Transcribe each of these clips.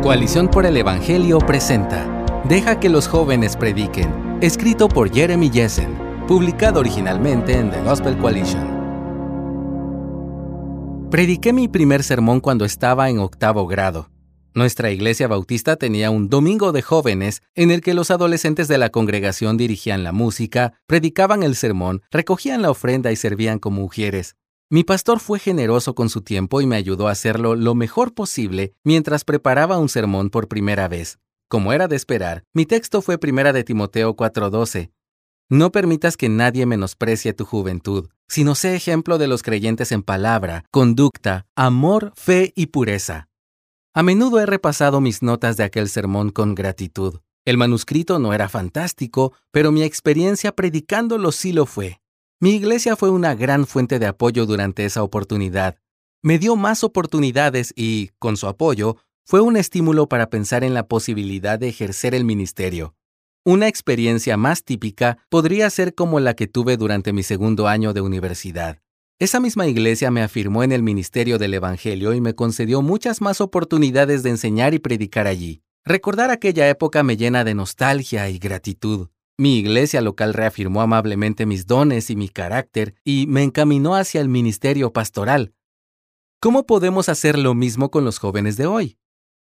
Coalición por el Evangelio presenta Deja que los jóvenes prediquen, escrito por Jeremy Jessen, publicado originalmente en The Gospel Coalition. Prediqué mi primer sermón cuando estaba en 8º grado. Nuestra iglesia bautista tenía un domingo de jóvenes en el que los adolescentes de la congregación dirigían la música, predicaban el sermón, recogían la ofrenda y servían como ujieres. Mi pastor fue generoso con su tiempo y me ayudó a hacerlo lo mejor posible mientras preparaba un sermón por primera vez. Como era de esperar, mi texto fue 1 de Timoteo 4:12. No permitas que nadie menosprecie tu juventud, sino sé ejemplo de los creyentes en palabra, conducta, amor, fe y pureza. A menudo he repasado mis notas de aquel sermón con gratitud. El manuscrito no era fantástico, pero mi experiencia predicándolo sí lo fue. Mi iglesia fue una gran fuente de apoyo durante esa oportunidad. Me dio más oportunidades y, con su apoyo, fue un estímulo para pensar en la posibilidad de ejercer el ministerio. Una experiencia más típica podría ser como la que tuve durante mi 2º año de universidad. Esa misma iglesia me afirmó en el ministerio del Evangelio y me concedió muchas más oportunidades de enseñar y predicar allí. Recordar aquella época me llena de nostalgia y gratitud. Mi iglesia local reafirmó amablemente mis dones y mi carácter y me encaminó hacia el ministerio pastoral. ¿Cómo podemos hacer lo mismo con los jóvenes de hoy?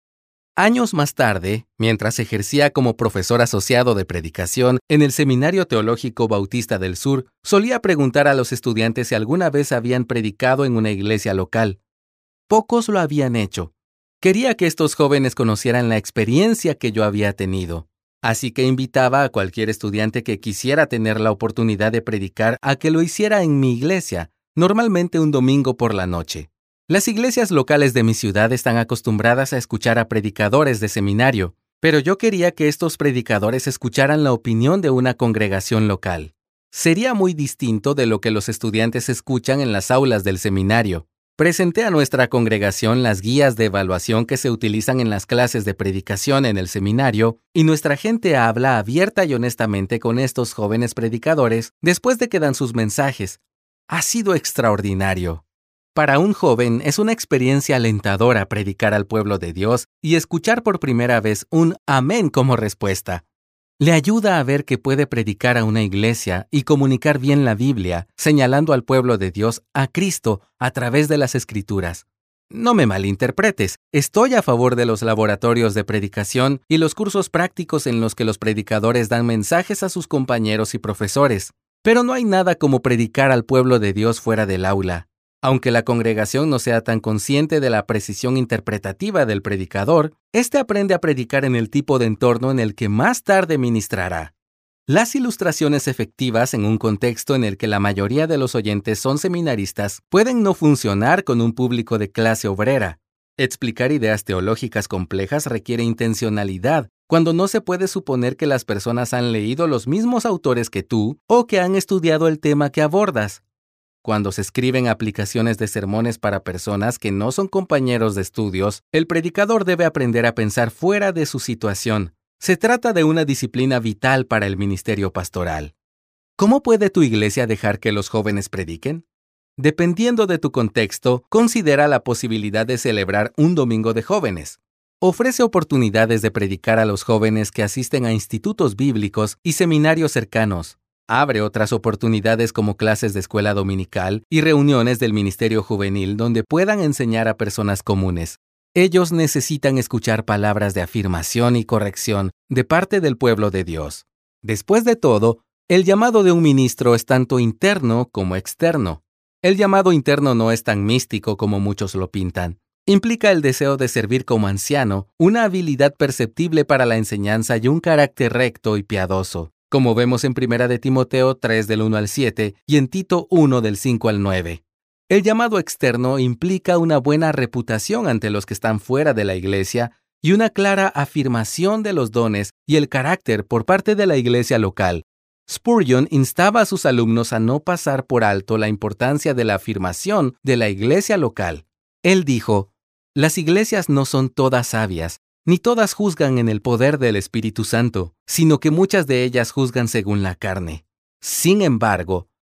Años más tarde, mientras ejercía como profesor asociado de predicación en el Seminario Teológico Bautista del Sur, solía preguntar a los estudiantes si alguna vez habían predicado en una iglesia local. Pocos lo habían hecho. Quería que estos jóvenes conocieran la experiencia que yo había tenido. Así que invitaba a cualquier estudiante que quisiera tener la oportunidad de predicar a que lo hiciera en mi iglesia, normalmente un domingo por la noche. Las iglesias locales de mi ciudad están acostumbradas a escuchar a predicadores de seminario, pero yo quería que estos predicadores escucharan la opinión de una congregación local. Sería muy distinto de lo que los estudiantes escuchan en las aulas del seminario. Presenté a nuestra congregación las guías de evaluación que se utilizan en las clases de predicación en el seminario, y nuestra gente habla abierta y honestamente con estos jóvenes predicadores después de que dan sus mensajes. Ha sido extraordinario. Para un joven es una experiencia alentadora predicar al pueblo de Dios y escuchar por primera vez un amén como respuesta. Le ayuda a ver que puede predicar a una iglesia y comunicar bien la Biblia, señalando al pueblo de Dios a Cristo a través de las Escrituras. No me malinterpretes, estoy a favor de los laboratorios de predicación y los cursos prácticos en los que los predicadores dan mensajes a sus compañeros y profesores. Pero no hay nada como predicar al pueblo de Dios fuera del aula. Aunque la congregación no sea tan consciente de la precisión interpretativa del predicador, éste aprende a predicar en el tipo de entorno en el que más tarde ministrará. Las ilustraciones efectivas en un contexto en el que la mayoría de los oyentes son seminaristas pueden no funcionar con un público de clase obrera. Explicar ideas teológicas complejas requiere intencionalidad, cuando no se puede suponer que las personas han leído los mismos autores que tú o que han estudiado el tema que abordas. Cuando se escriben aplicaciones de sermones para personas que no son compañeros de estudios, el predicador debe aprender a pensar fuera de su situación. Se trata de una disciplina vital para el ministerio pastoral. ¿Cómo puede tu iglesia dejar que los jóvenes prediquen? Dependiendo de tu contexto, considera la posibilidad de celebrar un domingo de jóvenes. Ofrece oportunidades de predicar a los jóvenes que asisten a institutos bíblicos y seminarios cercanos. Abre otras oportunidades como clases de escuela dominical y reuniones del ministerio juvenil donde puedan enseñar a personas comunes. Ellos necesitan escuchar palabras de afirmación y corrección de parte del pueblo de Dios. Después de todo, el llamado de un ministro es tanto interno como externo. El llamado interno no es tan místico como muchos lo pintan. Implica el deseo de servir como anciano, una habilidad perceptible para la enseñanza y un carácter recto y piadoso, como vemos en 1 de Timoteo 3 del 1 al 7 y en Tito 1 del 5 al 9. El llamado externo implica una buena reputación ante los que están fuera de la iglesia y una clara afirmación de los dones y el carácter por parte de la iglesia local. Spurgeon instaba a sus alumnos a no pasar por alto la importancia de la afirmación de la iglesia local. Él dijo: «Las iglesias no son todas sabias, ni todas juzgan en el poder del Espíritu Santo, sino que muchas de ellas juzgan según la carne. Sin embargo,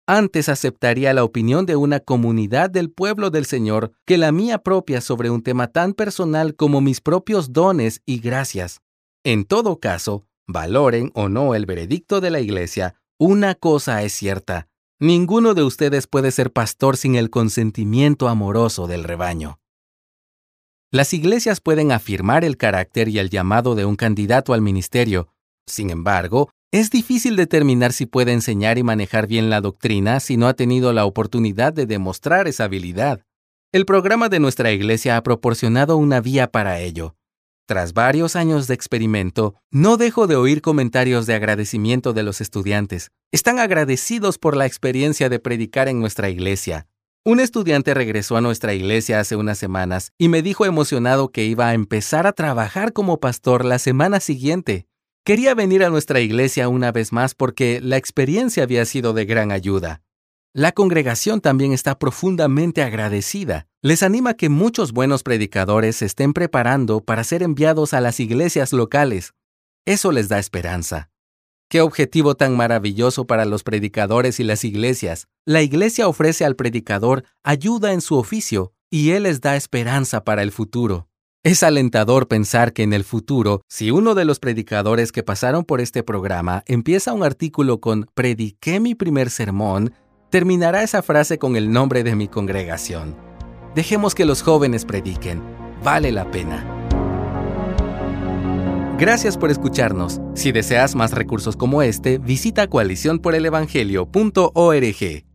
Antes aceptaría la opinión de una comunidad del pueblo del Señor que la mía propia sobre un tema tan personal como mis propios dones y gracias. En todo caso, valoren o no el veredicto de la iglesia, una cosa es cierta: ninguno de ustedes puede ser pastor sin el consentimiento amoroso del rebaño. Las iglesias pueden afirmar el carácter y el llamado de un candidato al ministerio. Sin embargo, es difícil determinar si puede enseñar y manejar bien la doctrina si no ha tenido la oportunidad de demostrar esa habilidad. El programa de nuestra iglesia ha proporcionado una vía para ello. Tras varios años de experimento, no dejo de oír comentarios de agradecimiento de los estudiantes. Están agradecidos por la experiencia de predicar en nuestra iglesia. Un estudiante regresó a nuestra iglesia hace unas semanas y me dijo emocionado que iba a empezar a trabajar como pastor la semana siguiente. Quería venir a nuestra iglesia una vez más porque la experiencia había sido de gran ayuda. La congregación también está profundamente agradecida. Les anima que muchos buenos predicadores se estén preparando para ser enviados a las iglesias locales. Eso les da esperanza. ¡Qué objetivo tan maravilloso para los predicadores y las iglesias! La iglesia ofrece al predicador ayuda en su oficio y él les da esperanza para el futuro. Es alentador pensar que en el futuro, si uno de los predicadores que pasaron por este programa empieza un artículo con «Prediqué mi primer sermón», terminará esa frase con el nombre de mi congregación. Dejemos que los jóvenes prediquen. Vale la pena. Gracias por escucharnos. Si deseas más recursos como este, visita coaliciónporelevangelio.org.